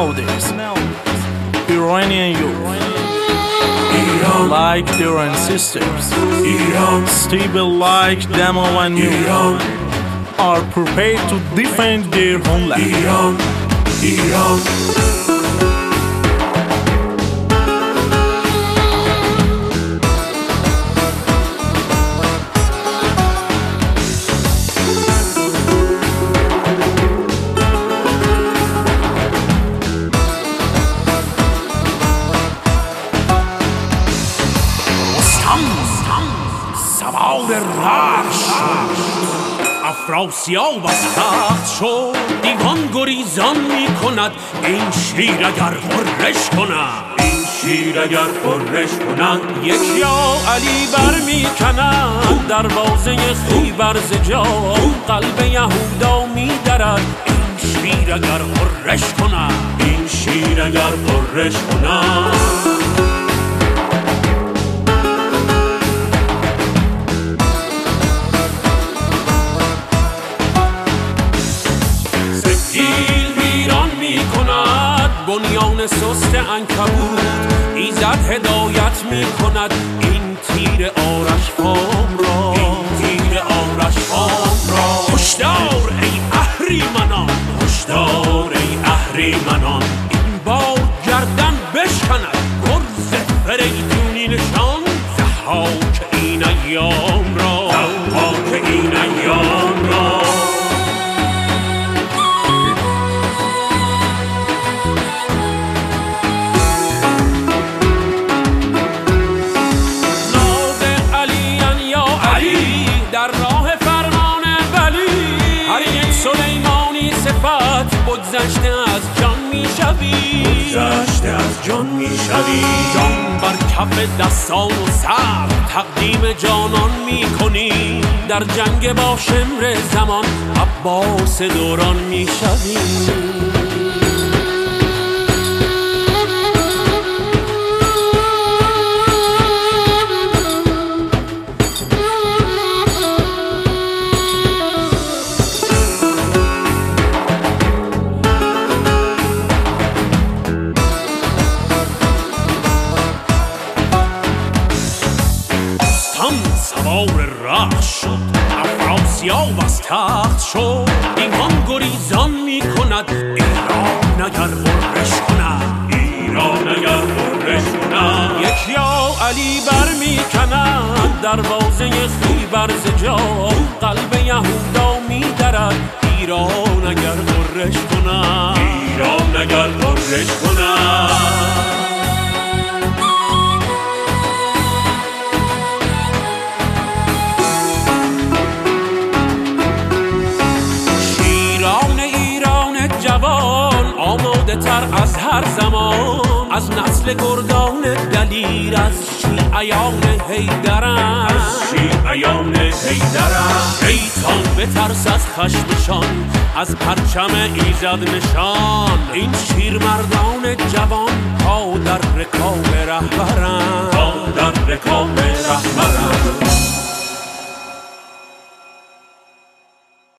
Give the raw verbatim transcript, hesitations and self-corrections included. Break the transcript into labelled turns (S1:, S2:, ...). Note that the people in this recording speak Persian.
S1: nowadays. Iranian youth, like their ancestors, stable like Demo and Mule, are prepared to defend their homeland. Iran, Iran.
S2: سوار رخش افراسیاب از تخت شد، دیوان گریزان می کند این شیر اگر خورش کند، این شیر اگر خورش کند. یکیا علی بر می کند دروازه خیبر ز جا، قلب یهودا می درد این شیر اگر خورش کند، این شیر اگر خورش کند. بنیان سست عنکبوت ایزد هدایت می کند این تیر آرش فام را، این تیر آرش فام را. هشدار ای اهریمنان، هشدار ای اهریمنان، این بار گردن بشکند گرز فریدونی نشان. ضحاک این ایام را، ضحاک این ایام را. در راه فرمان ولی هر یک سلیمانی صفت بگذشته از جان می شوی، بگذشته از جان می شوی. جان بر کف دستان و سر تقدیم جانان می کنی، در جنگ با شمر زمان عباس دوران می شوی. سوار رخش شد افراسیاب از تخت شد، ایمان گریزان می کند ایران اگر خورش کند، ایران اگر خورش کند. یکیا علی بر می کند دروازه خیبر ز جا، قلب یهودا می درد ایران اگر خورش کند، ایران اگر خورش کند. جوان آماده تر از هر زمان، از نسل گردان دلیر، از شیعیان حیدرم، از شیعیان حیدرم. شیطان بترس از خشمشان، از پرچم ایزد نشان. این شیر مردان جوان پا در رکاب رهبرم، پا در رکاب رهبرم.